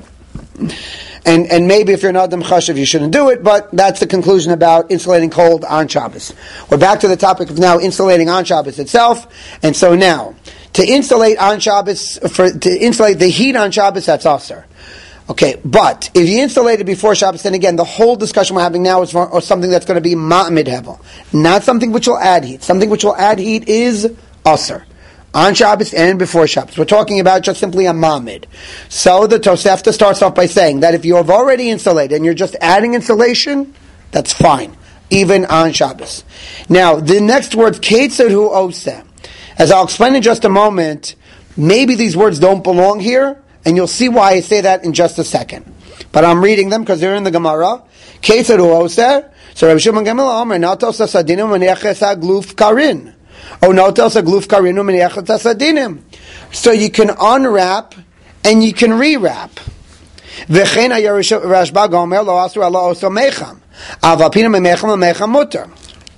And and maybe if you're an Adam Chashav, you shouldn't do it, but that's the conclusion about insulating cold on Shabbos. We're back to the topic of now insulating on Shabbos itself. And so now, to insulate on Shabbos, for, to insulate the heat on Shabbos, that's aser. Okay, but if you insulate it before Shabbos, then again, the whole discussion we're having now is for, or something that's going to be ma'amid hevel, not something which will add heat. Something which will add heat is aser on Shabbos and before Shabbos. We're talking about just simply a ma'amid. So the Tosefta starts off by saying that if you have already insulated and you're just adding insulation, that's fine, even on Shabbos. Now, the next words, Ketzad hu oseh. As I'll explain in just a moment, maybe these words don't belong here. And you'll see why I say that in just a second. But I'm reading them because they're in the Gemara. Ketzad hu oseh. So Rabbi Shimon Gamliel Omer, Natos asadinim u'meniaches gluf karin. Or Natos gluf karin u'meniaches asadinim. So you can unwrap and you can rewrap. V'chein hayar Rashba Gomer lo asur ala oso mecham. Avapina memecham memecham mutter.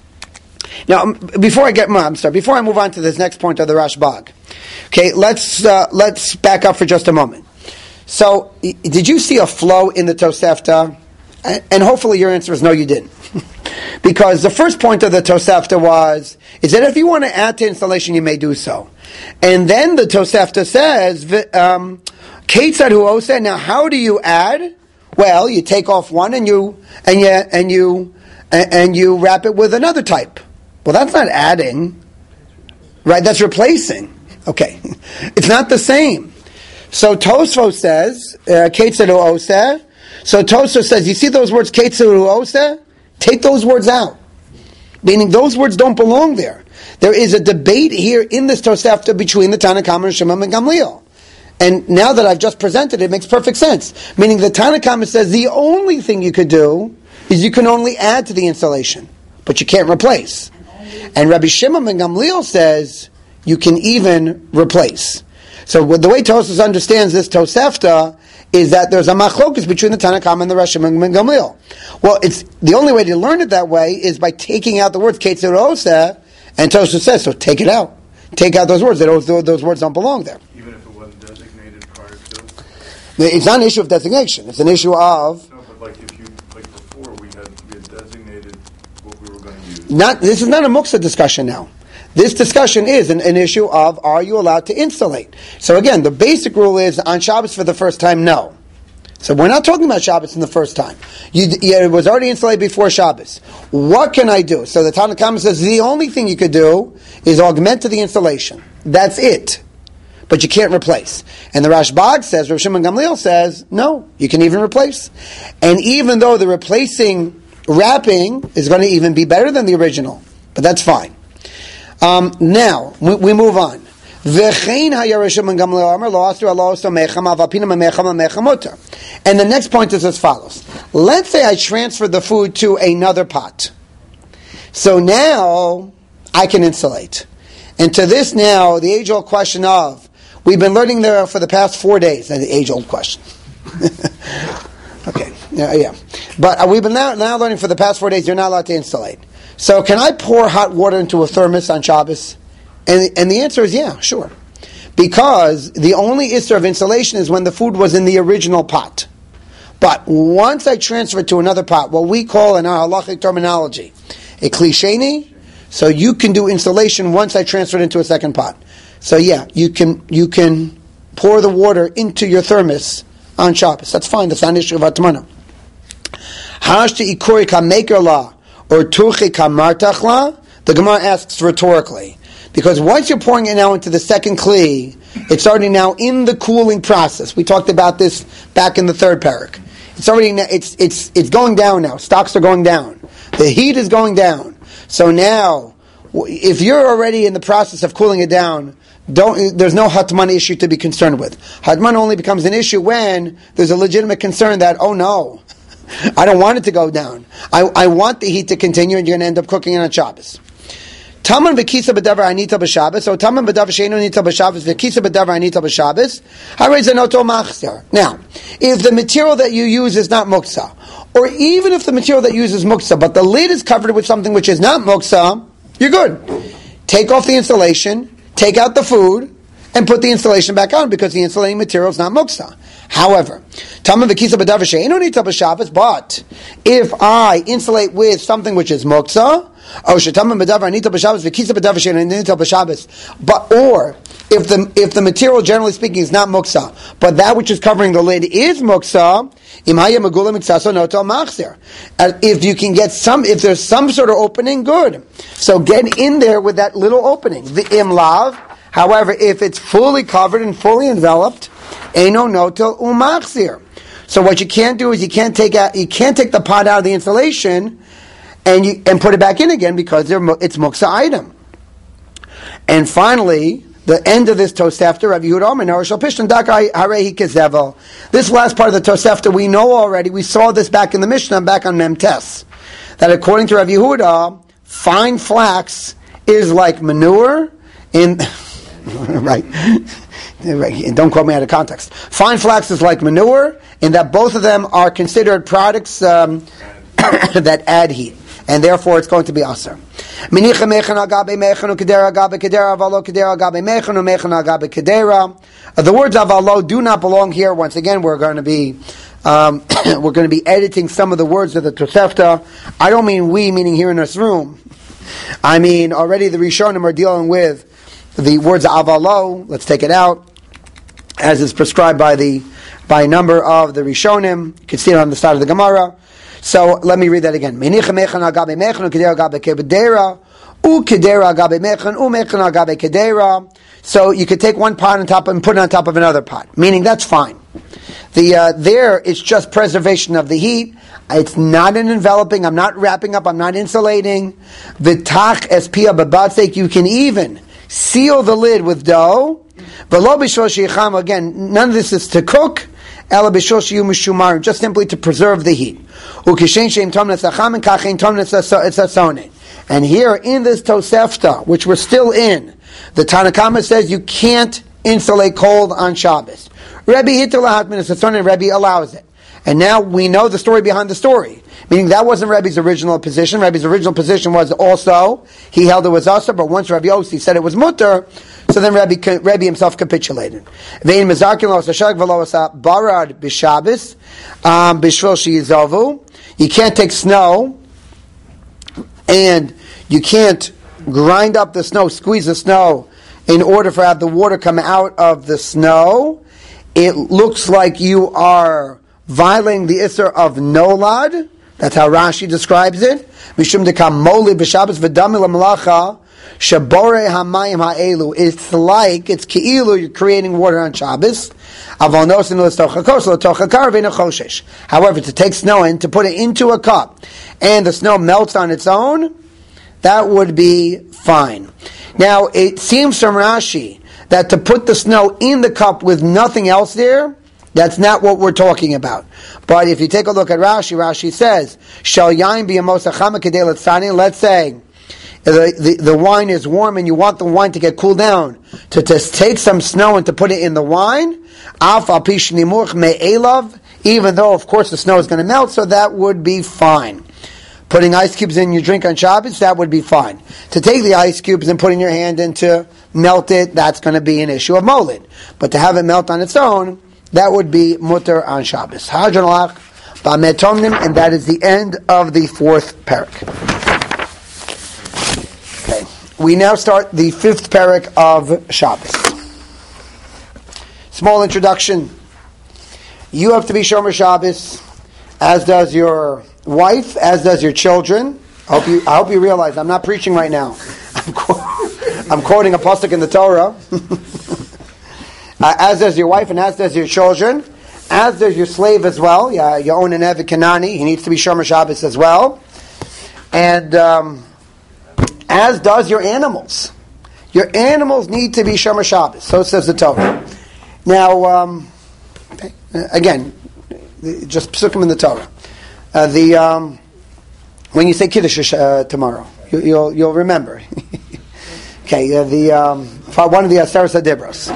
Now, before I get, I'm sorry, before I move on to this next point of the Rashbag, okay, let's uh, let's back up for just a moment. So, did you see a flow in the Tosefta? And hopefully your answer is no, you didn't. Because the first point of the Tosefta was, is that if you want to add to installation, you may do so. And then the Tosefta says, um, Ketzad hu oseh. Now, how do you add? Well, you take off one and you and you and you and you wrap it with another type. Well, that's not adding, right? That's replacing. Okay, it's not the same. So Tosfos says, Ketzad hu oseh. So Tosfos says, you see those words, Ketzad hu oseh? Take those words out. Meaning those words don't belong there. There is a debate here in this Tosefta between the Tanna Kama and Shimon and Gamliel. And now that I've just presented it, it makes perfect sense. Meaning the Tanna Kama says the only thing you could do is you can only add to the installation, but you can't replace. And Rabbi Shimon ben Gamliel says you can even replace. So the way Tosfos understands this Tosefta is that there's a machlokus between the Tanna Kama and the Rabbi Shimon ben Gamliel. Well, it's the only way to learn it that way is by taking out the words Ketzer Oseh, and Tosfos says, so take it out. Take out those words. Those, those words don't belong there. Even if it wasn't designated prior to? It's not an issue of designation. It's an issue of... No, but like if you, like before we had, we had designated what we were going to use. Not, this is not a muksa discussion now. This discussion is an, an issue of, are you allowed to insulate? So again, the basic rule is, on Shabbos for the first time, no. So we're not talking about Shabbos in the first time. You, you, it was already insulated before Shabbos. What can I do? So the Tanna Kama says, the only thing you could do is augment to the insulation. That's it. But you can't replace. And the Rashbag says, Rav Shimon Gamliel says, no, you can even replace. And even though the replacing wrapping is going to even be better than the original, but that's fine. Um, now, we, we move on. And the next point is as follows. Let's say I transfer the food to another pot. So now I can insulate. And to this now, the age-old question of, we've been learning there for the past four days, and the age-old question. Okay, yeah, yeah. But uh, we've been now, now learning for the past four days, you're not allowed to insulate. So can I pour hot water into a thermos on Shabbos? And, and the answer is yeah, sure. Because the only issur of insulation is when the food was in the original pot. But once I transfer it to another pot, what we call in our halachic terminology, a klisheni, so you can do insulation once I transfer it into a second pot. So yeah, you can you can pour the water into your thermos on Shabbos. That's fine, that's not an issue of atmana. Hashti ikori ka la or turchi ka martachla, the Gemara asks rhetorically. Because once you're pouring it now into the second kli, it's already now in the cooling process. We talked about this back in the third parak. It's already it's it's it's going down now. Stocks are going down. The heat is going down. So now, if you're already in the process of cooling it down, don't there's no hatman issue to be concerned with. Hatman only becomes an issue when there's a legitimate concern that, oh no, I don't want it to go down. I, I want the heat to continue, and you're going to end up cooking it on Shabbos. Taman v'kisa b'davar anita b'Shabbos, so taman b'davar she'enu anita b'Shabbos v'kisa b'davar anita b'Shabbos. Harei zenoto machzir. Now, if the material that you use is not muksa, or even if the material that you use is muksa, but the lid is covered with something which is not muksa, you're good. Take off the insulation, take out the food, and put the insulation back on because the insulating material is not muksa. However, taman v'kisa b'davar she'enu anita b'Shabbos, but if I insulate with something which is muksa, but or if the if the material, generally speaking, is not muksa, but that which is covering the lid is muksa, if you can get some, if there's some sort of opening, good. So get in there with that little opening. The imlav. However, if it's fully covered and fully enveloped, eino notel umachzir. So what you can't do is you can't take out, you can't take the pot out of the insulation and you, and put it back in again because they're, it's muksa item. And finally, the end of this Tosefta, Rav Yehuda Omer, Narashal Pishtan Dakai Harehi Kezevel. This last part of the Tosefta we know already. We saw this back in the Mishnah, back on Memtes, that according to Rav Yehuda, fine flax is like manure in right. Right. Don't quote me out of context. Fine flax is like manure, in that both of them are considered products um, that add heat, and therefore it's going to be aser. The words avalo do not belong here. Once again, we're going to be um, we're going to be editing some of the words of the Tosefta. I don't mean we, meaning here in this room. I mean already the Rishonim are dealing with the words avalo. Let's take it out, as is prescribed by the by a number of the Rishonim. You can see it on the side of the Gemara. So let me read that again. So you could take one pot on top and put it on top of another pot, meaning that's fine. The uh, there, it's just preservation of the heat. It's not an enveloping. I'm not wrapping up. I'm not insulating. V'tach es pia babatzek. You can even seal the lid with dough. V'lo b'shol sheyicham. Again, none of this is to cook. Ela b'shol sheyu mishumarim. Just simply to preserve the heat. Ukishen sheim tom netzacham and kachein tom netzatzone. And here in this Tosefta, which we're still in, the Tanna Kama says you can't insulate cold on Shabbos. Rebbe Hitler and Rebbe allows it. And now we know the story behind the story. Meaning that wasn't Rebbe's original position. Rebbe's original position was also, he held it was Asa, but once Rebbe Yossi said it was Mutter, so then Rebbe, Rebbe himself capitulated. Vein Mezarkin lo Sashag v'lo asa barad b'Shabbos b'shvil sheyizovu. You can't take snow, and you can't grind up the snow, squeeze the snow, in order for have the water come out of the snow. It looks like you are violating the Isser of Nolad. That's how Rashi describes it. Mishum dekam moli b'Shabbos v'dami l'malacha shabore hamayim ha'elu. It's like, it's ki'ilu, you're creating water on Shabbos. However, to take snow and to put it into a cup, and the snow melts on its own, that would be fine. Now, it seems from Rashi that to put the snow in the cup with nothing else there, that's not what we're talking about. But if you take a look at Rashi, Rashi says, Shal yain b'yamosachama kedei letzani. Let's say the, the, the wine is warm and you want the wine to get cooled down, to just take some snow and to put it in the wine, af al pi shenimuch me'elav, even though, of course, the snow is going to melt, so that would be fine. Putting ice cubes in your drink on Shabbos, that would be fine. To take the ice cubes and putting your hand in to melt it, that's going to be an issue of molid. But to have it melt on its own, that would be mutter on Shabbos. Hadron alach ba'metomnim, and that is the end of the fourth parak. Okay, we now start the fifth parak of Shabbos. Small introduction. You have to be Shomer Shabbos, as does your wife, as does your children. I hope you, I hope you realize I'm not preaching right now. I'm, qu- I'm quoting a pasuk in the Torah. uh, as does your wife, and as does your children, as does your slave as well. Yeah, you own an Eved Kanani. He needs to be Shomer Shabbos as well, and um, as does your animals. Your animals need to be Shomer Shabbos. So says the Torah. Now, um, okay, again, just psukim in the Torah. Uh, the um, when you say Kiddush uh, tomorrow, you, you'll you'll remember. okay, uh, the um, one of the Aseret Dibros.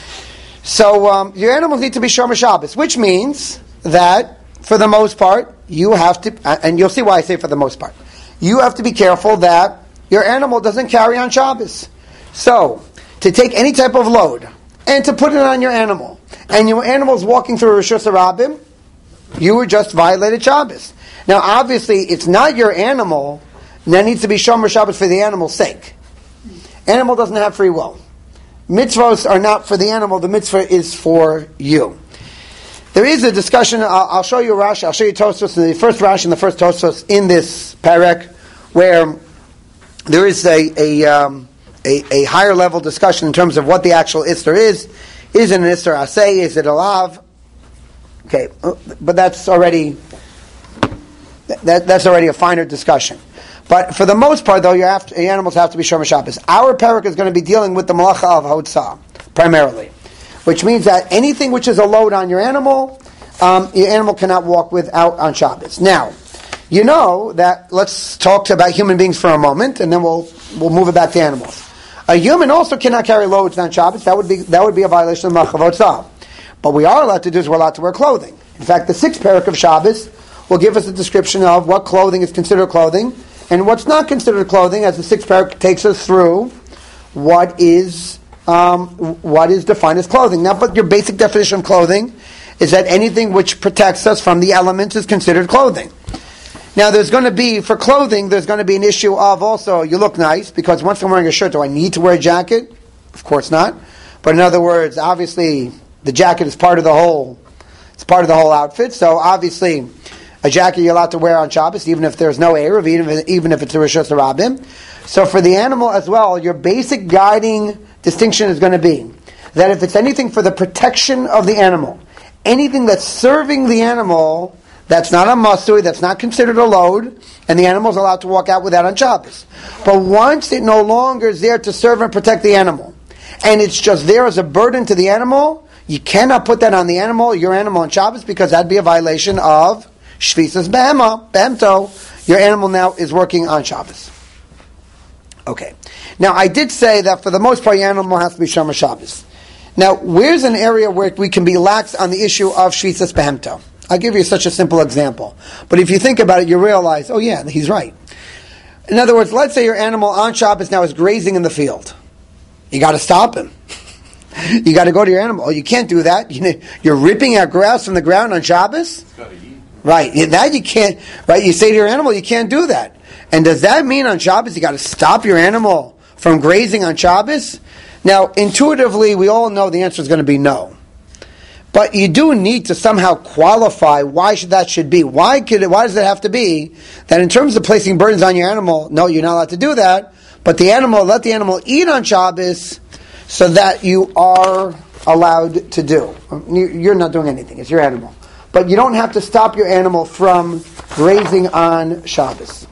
So um, your animals need to be Shomer Shabbos, which means that for the most part you have to, and you'll see why I say for the most part, you have to be careful that your animal doesn't carry on Shabbos. So to take any type of load and to put it on your animal, and your animal's walking through Rishus Harabim, you were just violated Shabbos. Now, obviously, it's not your animal, and that needs to be Shomer Shabbos for the animal's sake. Animal doesn't have free will. Mitzvahs are not for the animal, the mitzvah is for you. There is a discussion, I'll, I'll show you Rashi, I'll show you Tosfos, the first Rashi and the first Tosfos in this parak, where there is a a, um, a a higher level discussion in terms of what the actual Isser is. Is it an Isser Aseh? Is it a Lav? Okay, but that's already that, that's already a finer discussion. But for the most part, though, your, have to, your animals have to be Shomer Shabbos. Our parak is going to be dealing with the Malacha of Hotzah, primarily, which means that anything which is a load on your animal, um, your animal cannot walk without on Shabbos. Now, you know that, let's talk about human beings for a moment, and then we'll we'll move it back to animals. A human also cannot carry loads on Shabbos. That would be that would be a violation of Malacha of Hotzah. But we are allowed to do is we're allowed to wear clothing. In fact, the sixth parak of Shabbos will give us a description of what clothing is considered clothing and what's not considered clothing, as the sixth parak takes us through what is um, what is defined as clothing. Now, but your basic definition of clothing is that anything which protects us from the elements is considered clothing. Now, there's going to be, for clothing, there's going to be an issue of also, you look nice, because once I'm wearing a shirt, do I need to wear a jacket? Of course not. But in other words, obviously, the jacket is part of the whole, it's part of the whole outfit. So obviously, a jacket you're allowed to wear on Shabbos, even if there's no Erev, even if, even if it's a Rishus Harabim. So for the animal as well, your basic guiding distinction is going to be that if it's anything for the protection of the animal, anything that's serving the animal, that's not a masui, that's not considered a load, and the animal's allowed to walk out with that on Shabbos. But once it no longer is there to serve and protect the animal, and it's just there as a burden to the animal, you cannot put that on the animal, your animal on Shabbos, because that'd be a violation of Shvisas Behema, Behemto. Your animal now is working on Shabbos. Okay. Now, I did say that for the most part, your animal has to be Shomer Shabbos. Now, where's an area where we can be lax on the issue of Shvisas Behemto? I'll give you such a simple example. But if you think about it, you realize, oh yeah, he's right. In other words, let's say your animal on Shabbos now is grazing in the field. You got to stop him. You got to go to your animal. Oh, you can't do that. You're ripping out grass from the ground on Shabbos? It's got to eat. Right. That you can't, right? You say to your animal, you can't do that. And does that mean on Shabbos you got to stop your animal from grazing on Shabbos? Now, intuitively, we all know the answer is going to be no. But you do need to somehow qualify why should that should be. Why could it, why does it have to be that in terms of placing burdens on your animal, no, you're not allowed to do that, but the animal, let the animal eat on Shabbos so that you are allowed to do. You're not doing anything, it's your animal. But you don't have to stop your animal from grazing on Shabbos.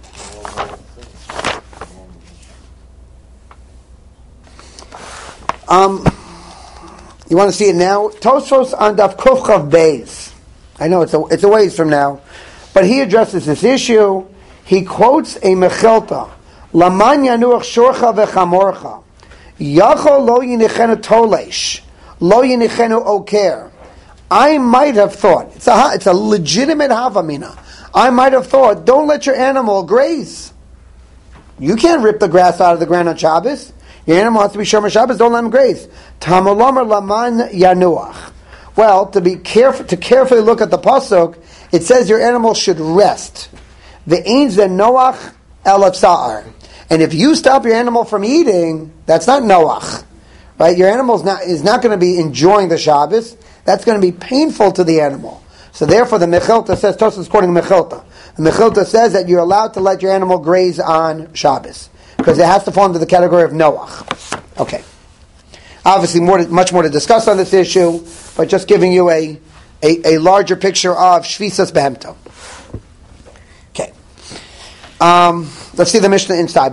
Um, you want to see it now? Tosfos on Daf Kuf Chav Beis. I know it's a, it's a ways from now, but he addresses this issue. He quotes a Mechilta, Laman yanuach shorcha v'chamorcha, Yachol lo yinichenu tolesh, lo yinichenu oker. I might have thought, it's a, it's a legitimate havamina, I might have thought, don't let your animal graze. You can't rip the grass out of the ground on Shabbos. Your animal has to be Shomer Shabbos, don't let him graze. Tamolomer laman yanuach. Well, to be careful, to carefully look at the pasuk, it says your animal should rest. Ve'ein ze noach elav sa'ar. And if you stop your animal from eating, that's not noach. Right? Your animal is not, is not going to be enjoying the Shabbos. That's going to be painful to the animal. So therefore the Mechilta says, Tosfos is quoting Mechilta. The Mechilta says that you're allowed to let your animal graze on Shabbos. Because it has to fall into the category of Noach. Okay. Obviously, more to, much more to discuss on this issue, but just giving you a, a, a larger picture of Shvisas Behemto. Okay. Um, let's see the Mishnah inside.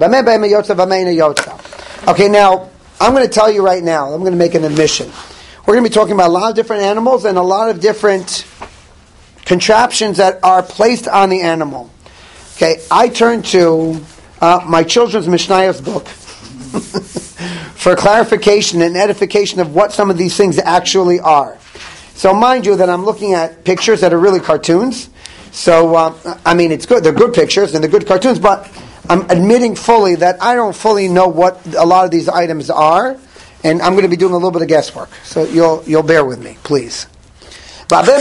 Okay, now, I'm going to tell you right now, I'm going to make an admission. We're going to be talking about a lot of different animals and a lot of different contraptions that are placed on the animal. Okay, I turn to uh, my children's Mishnayos book for clarification and edification of what some of these things actually are. So mind you that I'm looking at pictures that are really cartoons. So, uh, I mean, it's good. They're good pictures and they're good cartoons, but I'm admitting fully that I don't fully know what a lot of these items are, and I'm going to be doing a little bit of guesswork. So you'll you'll bear with me, please. So a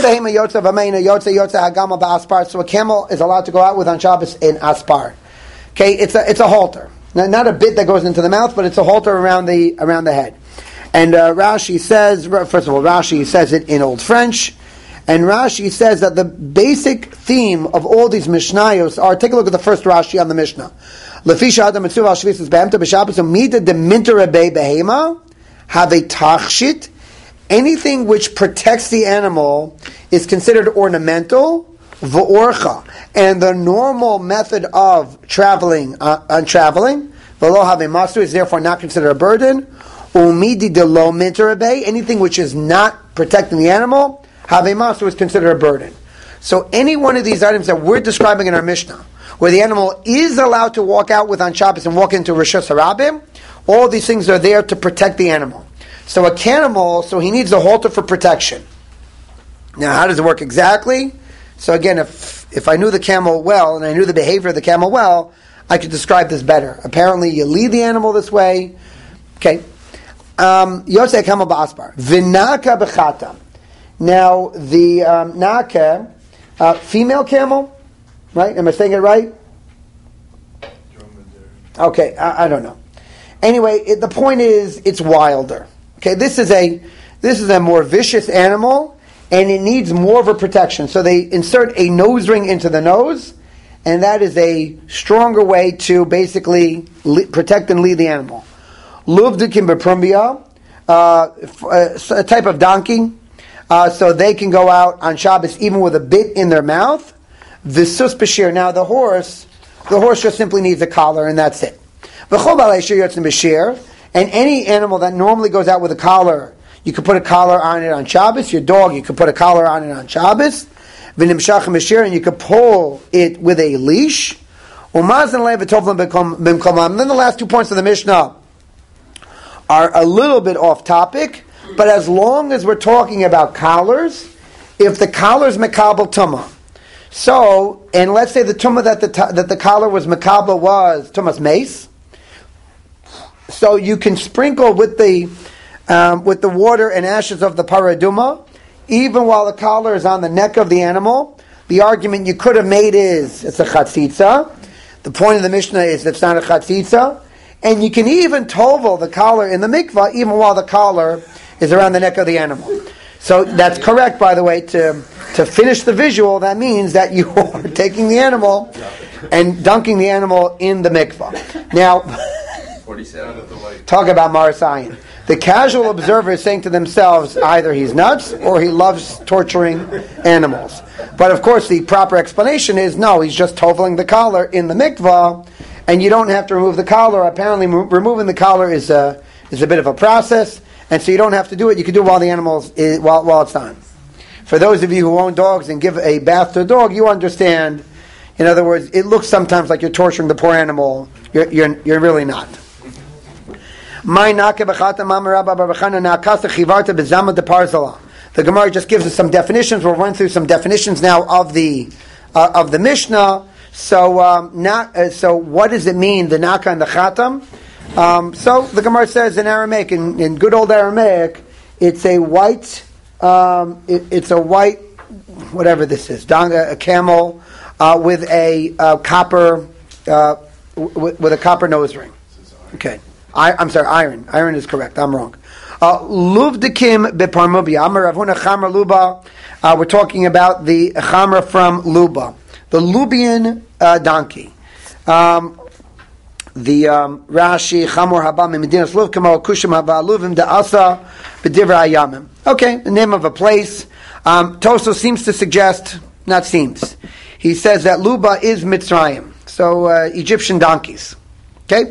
camel is allowed to go out with on Shabbos in aspar. Okay, it's a it's a halter. Now, not a bit that goes into the mouth, but it's a halter around the around the head. And uh, Rashi says, first of all, Rashi says it in Old French, and Rashi says that the basic theme of all these Mishnayos are, take a look at the first Rashi on the Mishnah. Lefisha adam mitzuv al shvisas behemta b'Shabbos umida deminta rebei behema have a tachshit. Anything which protects the animal is considered ornamental, v'orcha, and the normal method of traveling, uh, on traveling, v'lo have a master is therefore not considered a burden. Umidi de lo minta rebei, anything which is not protecting the animal, have a master is considered a burden. So any one of these items that we're describing in our Mishnah, where the animal is allowed to walk out with on Shabbos and walk into Rishus Harabim, all these things are there to protect the animal. So a camel, so he needs a halter for protection. Now, how does it work exactly? So again, if if I knew the camel well, and I knew the behavior of the camel well, I could describe this better. Apparently, you lead the animal this way. Okay. Yosei camel ba'aspar. Vinaka b'chata. Now, the um, naka, uh, female camel, right? Am I saying it right? Okay, I, I don't know. Anyway, it, the point is, it's wilder. Okay, this is a this is a more vicious animal, and it needs more of a protection. So they insert a nose ring into the nose, and that is a stronger way to basically le- protect and lead the animal. Luvdikim beprumbia, uh, a type of donkey. uh, so they can go out on Shabbos even with a bit in their mouth. V'sus b'shir. Now the horse, the horse just simply needs a collar, and that's it. V'chol b'alei shir yotzim b'shir. And any animal that normally goes out with a collar, you could put a collar on it on Shabbos. Your dog, you could put a collar on it on Shabbos. V'nimshach b'shir, and you could pull it with a leash. Umazan lev v'tovlim b'mkomam. And then the last two points of the Mishnah are a little bit off topic, but as long as we're talking about collars, if the collar is mekabel tumah, so, and let's say the tumah that the that the collar was mekabel was tumas mace, so you can sprinkle with the um, with the water and ashes of the paraduma, even while the collar is on the neck of the animal. The argument you could have made is it's a chatzitza. The point of the Mishnah is it's not a chatzitza. And you can even tovel the collar in the mikvah even while the collar is around the neck of the animal. So that's correct, by the way. To to finish the visual, that means that you are taking the animal and dunking the animal in the mikvah. Now, talk about Marasayan. The casual observer is saying to themselves, either he's nuts or he loves torturing animals. But of course, the proper explanation is, no, he's just toveling the collar in the mikvah, and you don't have to remove the collar. Apparently, mo- removing the collar is a is a bit of a process, and so you don't have to do it. You can do it while the animals is, while while it's on. For those of you who own dogs and give a bath to a dog, you understand. In other words, it looks sometimes like you're torturing the poor animal. You're you're, you're really not. The Gemara just gives us some definitions. We'll run through some definitions now of the uh, of the Mishnah. So, um, not, uh, so what does it mean, the Naka and the Chatam? Um, so, the Gemara says in Aramaic, in, in good old Aramaic, it's a white, um, it, it's a white, whatever this is, danga, a camel, uh, with a uh, copper, uh, w- with a copper nose ring. Okay. I, I'm sorry, iron. Iron is correct. I'm wrong. Luvdikim beparmubia. Amar Ravuna Chamra Luba. Uh, we're talking about the Chamra from Luba. The Lubian uh, donkey. Um, the um, Rashi Chamor Haba Medinas Luv Kamo Kushim Haba Luvim Da'asa B'Divra Ayamim. Okay, the name of a place. Um, Toso seems to suggest, not seems, he says that Luba is Mitzrayim, so uh, Egyptian donkeys. Okay,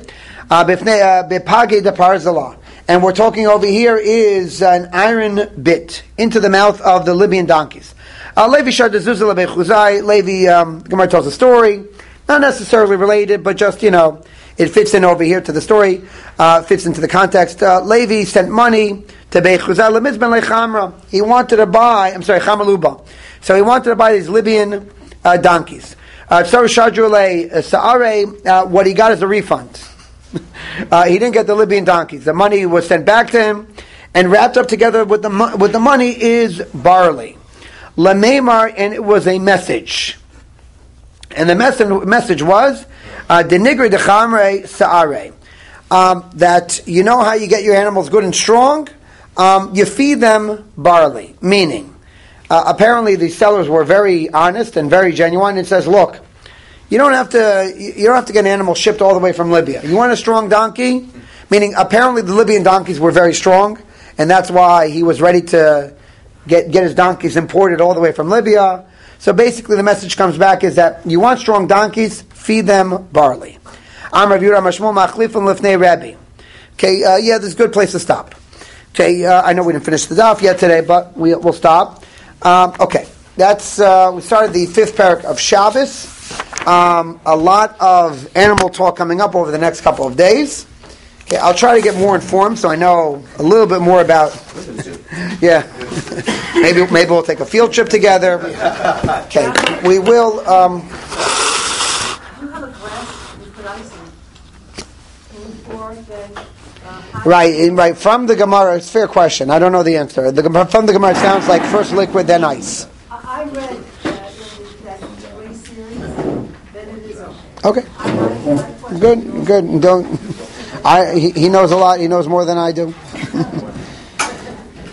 Bepage de Parzalah. And we're talking over here is an iron bit into the mouth of the Libyan donkeys. Uh, Levi Shardazuzah Levi Chuzai. Levi, um, Gemara tells a story, not necessarily related, but just, you know, it fits in over here to the story, uh, fits into the context. Uh, Levi sent money to Beit Chuzai Lemizben Lechamra. He wanted to buy, I'm sorry, Chamaluba. So he wanted to buy these Libyan uh, donkeys. Uh, Tsar Shadrule Sa'are, uh, what he got is a refund. Uh, he didn't get the Libyan donkeys. The money was sent back to him, and wrapped up together with the mo- with the money is barley. Lameimar, and it was a message. And the mes- message was, Denigri dechamre sa'are. Um, that you know how you get your animals good and strong? Um, you feed them barley. Meaning, uh, apparently the sellers were very honest and very genuine. It says, look, you don't have to you don't have to get an animal shipped all the way from Libya. You want a strong donkey? Meaning, apparently the Libyan donkeys were very strong, and that's why he was ready to get get his donkeys imported all the way from Libya. So basically the message comes back is that you want strong donkeys, feed them barley. I'm Rav Yura Mashmul Machlif and Lifnei Rabbi. Okay, uh, yeah, this is a good place to stop. Okay, uh, I know we didn't finish the daf yet today, but we, we'll stop. Um, okay, that's uh, we started the fifth parak of Shabbos. Um, a lot of animal talk coming up over the next couple of days. Okay, I'll try to get more informed so I know a little bit more about. Yeah, maybe maybe we'll take a field trip together. Okay, we will. Um, Do you have a glass you put ice in? Can you pour the uh, right, in, right from the Gemara. It's a fair question. I don't know the answer. The from the Gemara it sounds like first liquid, then ice. I I read that in that three series, then it is okay. Okay, I, I, I good, good. Don't. I he, he knows a lot. He knows more than I do.